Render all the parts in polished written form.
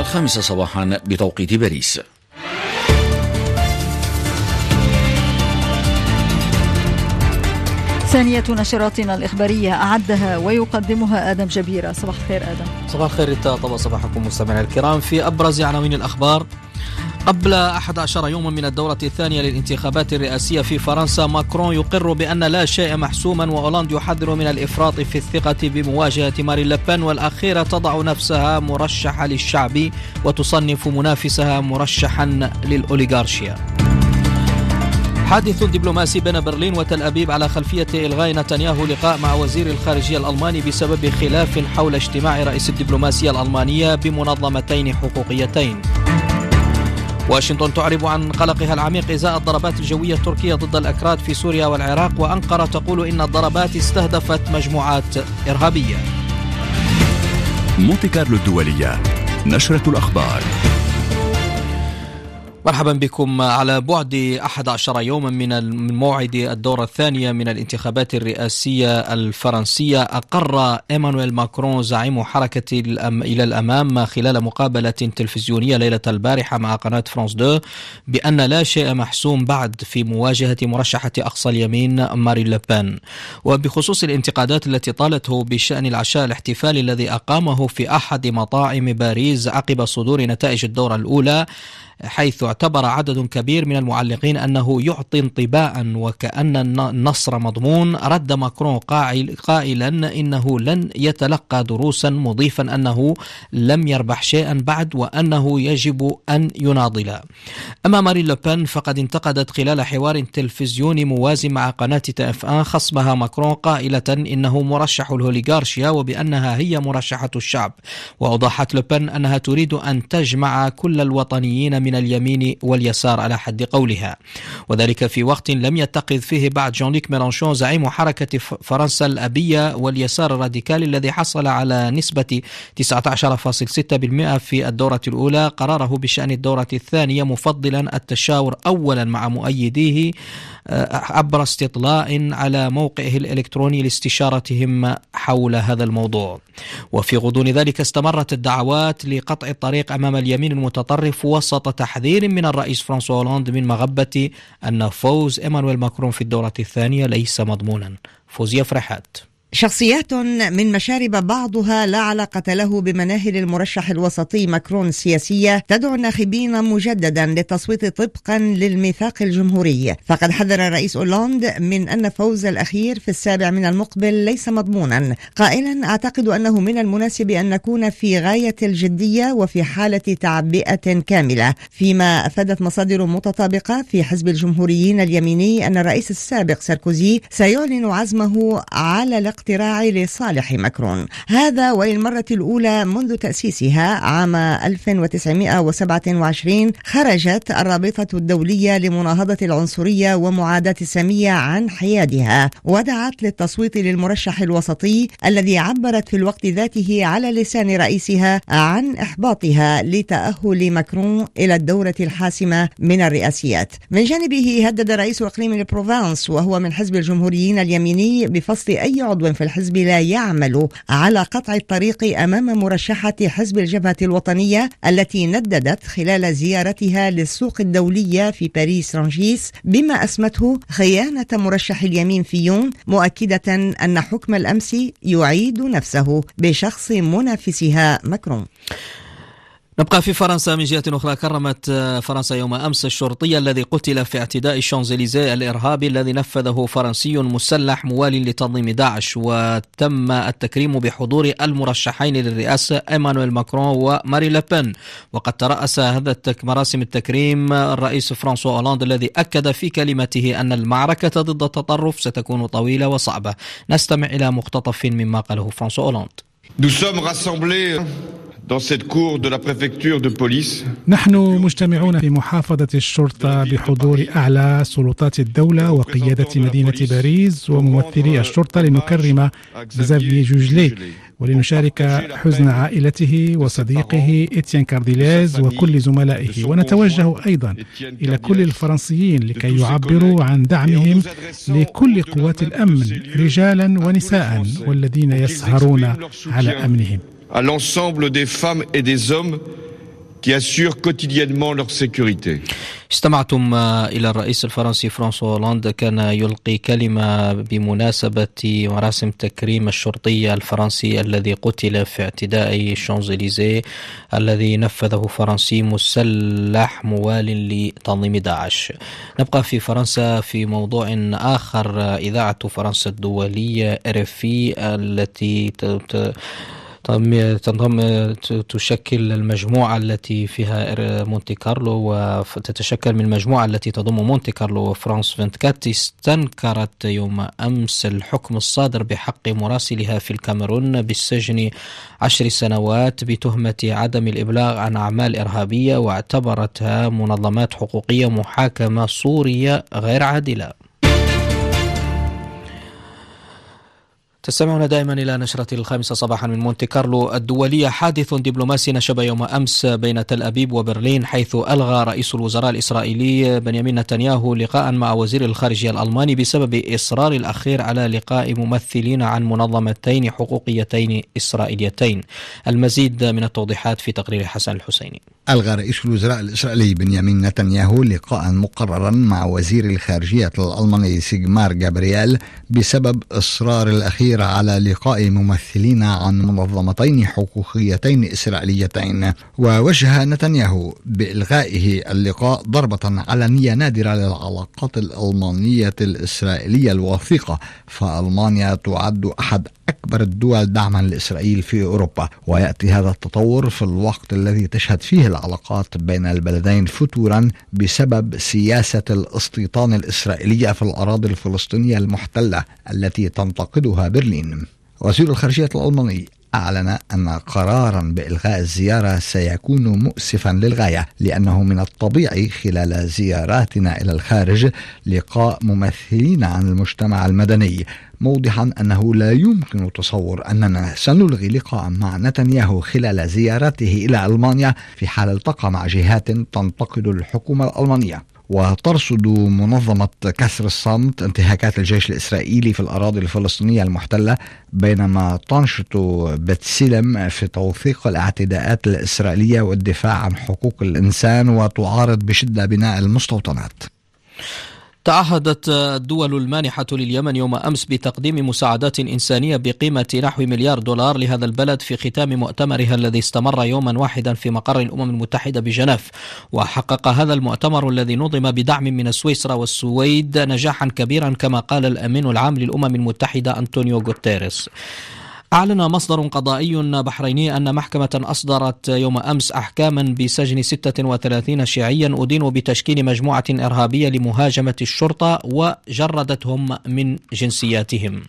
الخامسة صباحا بتوقيت باريس. ثانية نشراتنا الإخبارية أعدها ويقدمها آدم جبيرة. صباح الخير آدم. صباح الخير ريتا، طبعا صباحكم مستمعينا الكرام. في أبرز عناوين الأخبار: قبل 11 يوما من الدورة الثانية للانتخابات الرئاسية في فرنسا، ماكرون يقر بأن لا شيء محسوما، وأولاند يحذر من الإفراط في الثقة بمواجهة مارين لوبين، والأخيرة تضع نفسها مرشحة للشعب وتصنف منافسها مرشحا للأوليغارشيا. حادث دبلوماسي بين برلين وتل أبيب على خلفية إلغاء نتنياهو لقاء مع وزير الخارجية الألماني بسبب خلاف حول اجتماع رئيس الدبلوماسية الألمانية بمنظمتين حقوقيتين. واشنطن تعرب عن قلقها العميق إزاء الضربات الجوية التركية ضد الأكراد في سوريا والعراق، وأنقرة تقول إن الضربات استهدفت مجموعات إرهابية. مونتي كارلو الدولية، نشرة الأخبار. مرحبا بكم. على بعد 11 يوما من موعد الدورة الثانية من الانتخابات الرئاسية الفرنسية، أقر إيمانويل ماكرون زعيم حركة إلى الأمام خلال مقابلة تلفزيونية ليلة البارحة مع قناة فرانس 2 بأن لا شيء محسوم بعد في مواجهة مرشحة أقصى اليمين مارين لوبين. وبخصوص الانتقادات التي طالته بشأن العشاء الاحتفالي الذي أقامه في أحد مطاعم باريس عقب صدور نتائج الدورة الأولى، حيث اعتبر عدد كبير من المعلقين أنه يعطي انطباعا وكأن النصر مضمون، رد ماكرون قائلا إنه لن يتلقى دروسا، مضيفا أنه لم يربح شيئا بعد وأنه يجب أن يناضل. أما مارين لوبين فقد انتقدت خلال حوار تلفزيوني موازي مع قناة TF1 خصمها ماكرون قائلة إنه مرشح الأوليغارشيا وبأنها هي مرشحة الشعب. وأوضحت لوبين أنها تريد أن تجمع كل الوطنيين من اليمين واليسار على حد قولها، وذلك في وقت لم يتقظ فيه بعد جان لوك ميلانشون زعيم حركة فرنسا الأبية واليسار الراديكالي الذي حصل على نسبة 19.6% في الدورة الأولى قراره بشأن الدورة الثانية، مفضلا التشاور أولا مع مؤيديه عبر استطلاع على موقعه الإلكتروني لاستشارتهم حول هذا الموضوع. وفي غضون ذلك استمرت الدعوات لقطع الطريق أمام اليمين المتطرف وسط تحذير من الرئيس فرانسوا أولاند من مغبة أن فوز إيمانويل ماكرون في الدورة الثانية ليس مضمونا. فوزية فرحات. شخصيات من مشارب بعضها لا علاقة له بمناهل المرشح الوسطي ماكرون السياسية تدعو الناخبين مجددا للتصويت طبقا للميثاق الجمهوري. فقد حذر الرئيس أولاند من أن فوز الأخير في 7 من المقبل ليس مضمونا، قائلا: أعتقد أنه من المناسب أن نكون في غاية الجدية وفي حالة تعبئة كاملة. فيما أفادت مصادر متطابقة في حزب الجمهوريين اليميني أن الرئيس السابق ساركوزي سيعلن عزمه على الاقتراع لصالح ماكرون، هذا وللمرة الأولى منذ تأسيسها عام 1927 خرجت الرابطة الدولية لمناهضة العنصرية ومعاداة السامية عن حيادها، ودعت للتصويت للمرشح الوسطي الذي عبرت في الوقت ذاته على لسان رئيسها عن إحباطها لتأهل ماكرون إلى الدورة الحاسمة من الرئاسيات. من جانبه هدد رئيس إقليم البروفانس وهو من حزب الجمهوريين اليميني بفصل أي عضو في الحزب لا يعمل على قطع الطريق أمام مرشحة حزب الجبهة الوطنية التي نددت خلال زيارتها للسوق الدولية في باريس رانجيس بما أسمته خيانة مرشح اليمين فيون، مؤكدة أن حكم الأمس يعيد نفسه بشخص منافسها ماكرون. نبقى في فرنسا. من جهة أخرى، كرمت فرنسا يوم أمس الشرطي الذي قتل في اعتداء الشانزليزيه الإرهابي الذي نفذه فرنسي مسلح موالي لتنظيم داعش، وتم التكريم بحضور المرشحين للرئاسة إيمانويل ماكرون ومارين لوبين. وقد ترأس هذا مراسم التكريم الرئيس فرانسوا أولاند الذي أكد في كلمته أن المعركة ضد التطرف ستكون طويلة وصعبة. نستمع إلى مقتطف مما قاله فرانسوا أولاند. نحن مجتمعون في محافظة الشرطة بحضور أعلى سلطات الدولة وقيادة مدينة باريس وممثلي الشرطة لنكرم زافيي جوجلي ولنشارك حزن عائلته وصديقه إتيان كارديليز وكل زملائه، ونتوجه أيضا إلى كل الفرنسيين لكي يعبروا عن دعمهم لكل قوات الأمن رجالا ونساء والذين يسهرون على أمنهم. à l'ensemble des femmes et des hommes qui assurent quotidiennement leur sécurité. استمعتم إلى الرئيس الفرنسي فرانسوا هولاند كان يلقي كلمة بمناسبة مراسم تكريم الشرطي الفرنسي الذي قتل في اعتداء شانزليزيه الذي نفذه فرنسي مسلح موال لتنظيم داعش. نبقى في فرنسا في موضوع آخر. إذاعة فرنسا الدولية RFI التي تشكل المجموعة التي فيها مونتي كارلو وتتشكل من المجموعة التي تضم مونتي كارلو وفرانس 24 استنكرت يوم أمس الحكم الصادر بحق مراسلها في الكاميرون بالسجن 10 سنوات بتهمة عدم الإبلاغ عن أعمال إرهابية، واعتبرتها منظمات حقوقية محاكمة صورية غير عادلة. تستمعون دائما إلى نشرة 5 صباحا من مونتي كارلو الدولية. حادث دبلوماسي نشب يوم أمس بين تل أبيب وبرلين، حيث ألغى رئيس الوزراء الإسرائيلي بنيامين نتنياهو لقاء مع وزير الخارجية الألماني بسبب إصرار الأخير على لقاء ممثلين عن منظمتين حقوقيتين إسرائيليتين. المزيد من التوضيحات في تقرير حسن الحسيني. ألغى رئيس الوزراء الإسرائيلي بنيامين نتنياهو لقاء مقررا مع وزير الخارجية الألماني سيغمار جابرييل بسبب إصرار الأخير على لقاء ممثلين عن منظمتين حقوقيتين إسرائيليتين. ووجه نتنياهو بإلغائه اللقاء ضربة علنية نادرة للعلاقات الألمانية الإسرائيلية الوثيقة، فألمانيا تعد أحد أكبر الدول دعما لإسرائيل في أوروبا، ويأتي هذا التطور في الوقت الذي تشهد فيه العلاقات بين البلدين فتورا بسبب سياسة الاستيطان الإسرائيلية في الأراضي الفلسطينية المحتلة التي تنتقدها برلين. وزير الخارجية الألماني أعلن أن قرارا بإلغاء الزيارة سيكون مؤسفا للغاية، لأنه من الطبيعي خلال زياراتنا إلى الخارج لقاء ممثلين عن المجتمع المدني، موضحا أنه لا يمكن تصور أننا سنلغي لقاء مع نتنياهو خلال زيارته إلى ألمانيا في حال التقى مع جهات تنتقد الحكومة الألمانية. وترصد منظمة كسر الصمت انتهاكات الجيش الإسرائيلي في الأراضي الفلسطينية المحتلة، بينما تنشط بتسلم في توثيق الاعتداءات الإسرائيلية والدفاع عن حقوق الإنسان وتعارض بشدة بناء المستوطنات. تعهدت الدول المانحة لليمن يوم أمس بتقديم مساعدات إنسانية بقيمة نحو $1 مليار لهذا البلد في ختام مؤتمرها الذي استمر يوما واحدا في مقر الأمم المتحدة بجنيف. وحقق هذا المؤتمر الذي نظم بدعم من سويسرا والسويد نجاحا كبيرا كما قال الأمين العام للأمم المتحدة أنطونيو غوتيريس. أعلن مصدر قضائي بحريني أن محكمة أصدرت يوم أمس أحكاما بسجن 36 شيعيا أدينوا بتشكيل مجموعة إرهابية لمهاجمة الشرطة وجردتهم من جنسياتهم.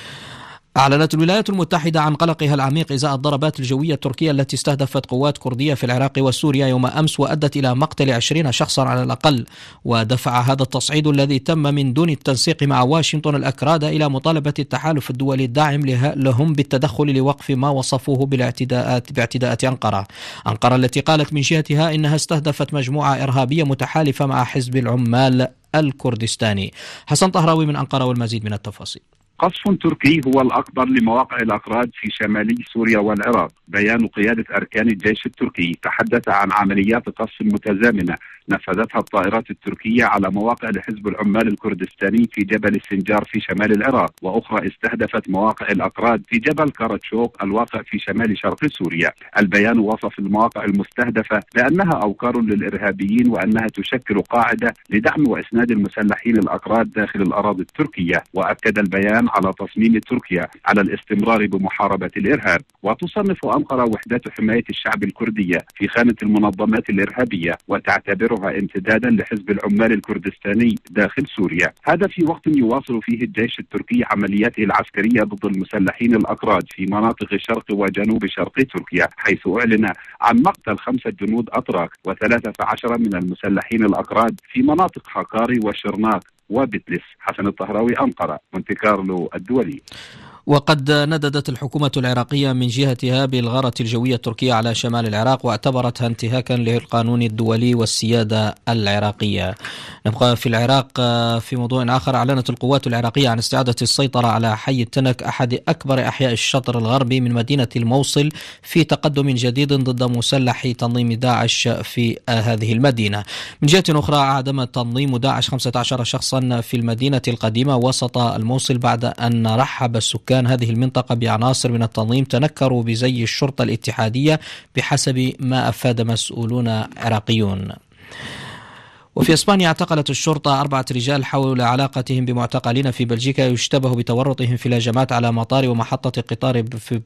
أعلنت الولايات المتحدة عن قلقها العميق إزاء الضربات الجوية التركية التي استهدفت قوات كردية في العراق وسوريا يوم أمس وأدت إلى مقتل 20 شخصا على الأقل. ودفع هذا التصعيد الذي تم من دون التنسيق مع واشنطن الأكراد إلى مطالبة التحالف الدولي الداعم لهم بالتدخل لوقف ما وصفوه باعتداءات أنقرة التي قالت من جهتها إنها استهدفت مجموعة إرهابية متحالفة مع حزب العمال الكردستاني. حسن طهراوي من أنقرة والمزيد من التفاصيل. قصف تركي هو الأكبر لمواقع الأكراد في شمالي سوريا والعراق. بيان قيادة أركان الجيش التركي تحدث عن عمليات قصف متزامنة نفذتها الطائرات التركية على مواقع لحزب العمال الكردستاني في جبل السنجار في شمال العراق، وأخرى استهدفت مواقع الأكراد في جبل كاراتشوك الواقع في شمال شرق سوريا. البيان وصف المواقع المستهدفة بأنها أوكار للإرهابيين وأنها تشكل قاعدة لدعم وإسناد المسلحين الأكراد داخل الأراضي التركية. وأكد البيان على تصميم تركيا على الاستمرار بمحاربة الإرهاب، وتصنف أنقرة وحدات حماية الشعب الكردية في خانة المنظمات الإرهابية وتعتبرها امتدادا لحزب العمال الكردستاني داخل سوريا. هذا في وقت يواصل فيه الجيش التركي عملياته العسكرية ضد المسلحين الأكراد في مناطق شرق وجنوب شرق تركيا، حيث أعلن عن مقتل 5 جنود أتراك و13 من المسلحين الأكراد في مناطق حكاري وشرناق وبتلس. حسن الطهراوي، أنقرة، مونتي كارلو الدولي. وقد نددت الحكومة العراقية من جهتها بالغارة الجوية التركية على شمال العراق واعتبرتها انتهاكا للقانون الدولي والسيادة العراقية. نبقى في العراق. في موضوع آخر، أعلنت القوات العراقية عن استعادة السيطرة على حي التنك أحد أكبر أحياء الشطر الغربي من مدينة الموصل في تقدم جديد ضد مسلحي تنظيم داعش في هذه المدينة. من جهة أخرى، أعدم تنظيم داعش 15 شخصا في المدينة القديمة وسط الموصل بعد أن رحب السكان هذه المنطقة بعناصر من التنظيم تنكروا بزي الشرطة الاتحادية بحسب ما أفاد مسؤولون عراقيون. وفي إسبانيا، اعتقلت الشرطة 4 رجال حول علاقتهم بمعتقلين في بلجيكا يشتبه بتورطهم في الهجمات على مطار ومحطة قطار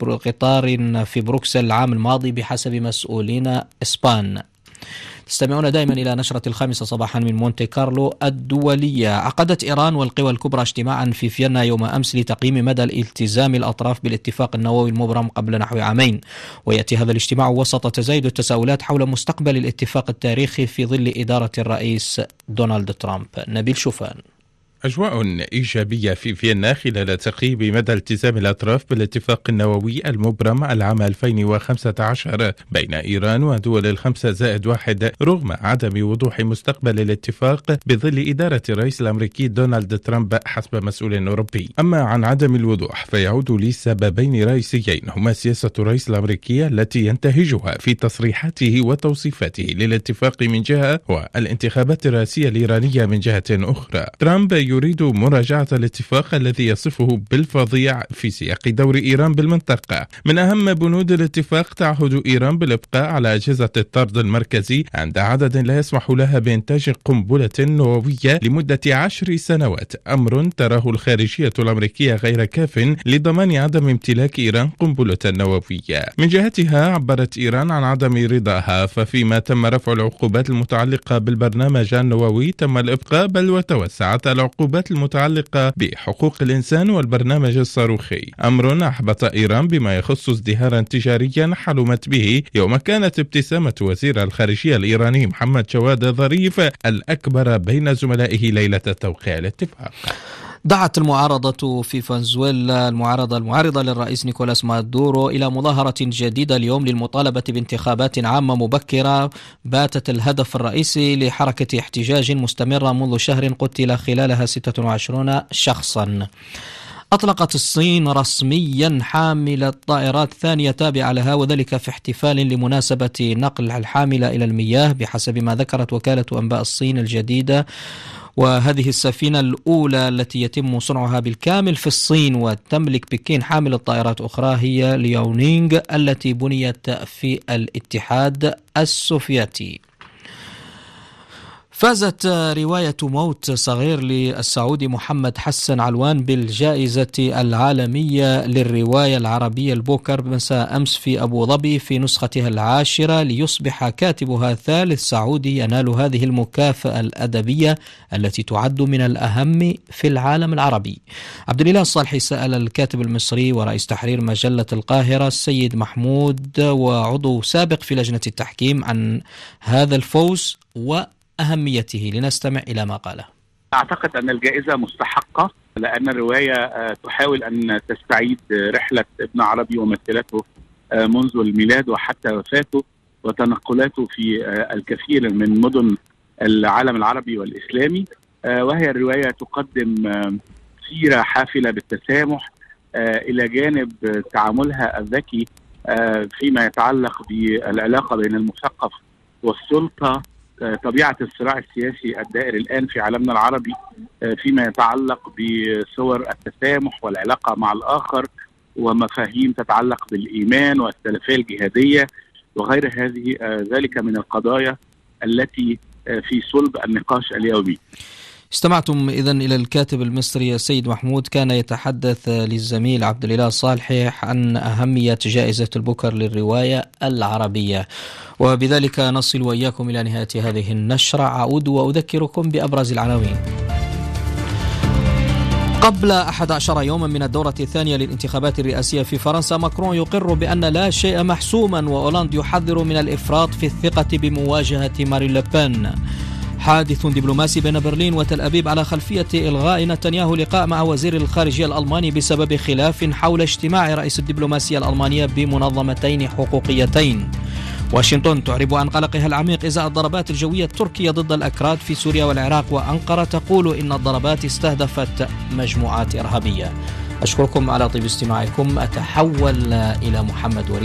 في بروكسل العام الماضي بحسب مسؤولين إسبان. تستمعون دائما إلى نشرة 5 صباحا من مونتي كارلو الدولية. عقدت إيران والقوى الكبرى اجتماعا في فيينا يوم أمس لتقييم مدى الالتزام الأطراف بالاتفاق النووي المبرم قبل نحو عامين، ويأتي هذا الاجتماع وسط تزايد التساؤلات حول مستقبل الاتفاق التاريخي في ظل إدارة الرئيس دونالد ترامب. نبيل شوفان. أجواء إيجابية في فيينا خلال تقييم مدى التزام الأطراف بالاتفاق النووي المبرم العام 2015 بين إيران ودول ال5+1 رغم عدم وضوح مستقبل الاتفاق بظل إدارة الرئيس الأمريكي دونالد ترامب حسب مسؤول أوروبي. أما عن عدم الوضوح فيعود لسببين رئيسيين، هما سياسة الرئيس الأمريكي التي ينتهجها في تصريحاته وتوصيفاته للاتفاق من جهة، والانتخابات الرئاسية الإيرانية من جهة أخرى. ترامب يريد مراجعة الاتفاق الذي يصفه بالفظيع في سياق دور إيران بالمنطقة. من أهم بنود الاتفاق تعهد إيران بالإبقاء على أجهزة الطرد المركزي عند عدد لا يسمح لها بإنتاج قنبلة نووية لمدة 10 سنوات، أمر تراه الخارجية الأمريكية غير كاف لضمان عدم امتلاك إيران قنبلة نووية. من جهتها عبرت إيران عن عدم رضاها، ففيما تم رفع العقوبات المتعلقة بالبرنامج النووي تم الإبقاء بل وتوسعت العقوبات المتعلقة بحقوق الإنسان والبرنامج الصاروخي، أمر أحبط إيران بما يخص ازدهارا تجاريا حلمت به يوم كانت ابتسامة وزير الخارجية الإيراني محمد جواد ظريف الأكبر بين زملائه ليلة توقيع الاتفاق. دعت المعارضة في فنزويلا المعارضة للرئيس نيكولاس مادورو إلى مظاهرة جديدة اليوم للمطالبة بانتخابات عامة مبكرة باتت الهدف الرئيسي لحركة احتجاج مستمرة منذ شهر قتل خلالها 26 شخصا. أطلقت الصين رسميا حاملة طائرات ثانية تابعة لها، وذلك في احتفال لمناسبة نقل الحاملة إلى المياه بحسب ما ذكرت وكالة أنباء الصين الجديدة. وهذه السفينة الأولى التي يتم صنعها بالكامل في الصين وتملك بكين حاملة طائرات أخرى هي ليونينغ التي بنيت في الاتحاد السوفيتي. فازت رواية موت صغير للسعودي محمد حسن علوان بالجائزة العالمية للرواية العربية البوكر مساء أمس في أبو ظبي في نسختها 10 ليصبح كاتبها ثالث سعودي ينال هذه المكافأة الأدبية التي تعد من الأهم في العالم العربي. عبد الإله الصالحي سأل الكاتب المصري ورئيس تحرير مجلة القاهرة السيد محمود وعضو سابق في لجنة التحكيم عن هذا الفوز وأهميته. لنستمع إلى ما قاله. أعتقد أن الجائزة مستحقة لأن الرواية تحاول أن تستعيد رحلة ابن عربي ومثلته منذ الميلاد وحتى وفاته وتنقلاته في الكثير من مدن العالم العربي والإسلامي، وهي الرواية تقدم سيرة حافلة بالتسامح إلى جانب تعاملها الذكي فيما يتعلق بالعلاقة بين المثقف والسلطة، طبيعة الصراع السياسي الدائر الآن في عالمنا العربي فيما يتعلق بصور التسامح والعلاقة مع الآخر ومفاهيم تتعلق بالإيمان والسلفية الجهادية وغير ذلك من القضايا التي في صلب النقاش اليومي. استمعتم إذن إلى الكاتب المصري السيد محمود كان يتحدث للزميل عبد الإله الصالحي عن أهمية جائزة البوكر للرواية العربية. وبذلك نصل وإياكم إلى نهاية هذه النشرة. أعود وأذكركم بأبرز العناوين. قبل 11 يوما من الدورة الثانية للانتخابات الرئاسية في فرنسا، ماكرون يقر بأن لا شيء محسوما، وأولاند يحذر من الإفراط في الثقة بمواجهة مارين لوبين. حادث دبلوماسي بين برلين وتل أبيب على خلفية إلغاء نتنياهو لقاء مع وزير الخارجية الألماني بسبب خلاف حول اجتماع رئيس الدبلوماسية الألمانية بمنظمتين حقوقيتين. واشنطن تعرب عن قلقها العميق إزاء الضربات الجوية التركية ضد الأكراد في سوريا والعراق، وأنقرة تقول إن الضربات استهدفت مجموعات إرهابية. أشكركم على طيب استماعكم. أتحول إلى محمد وليد.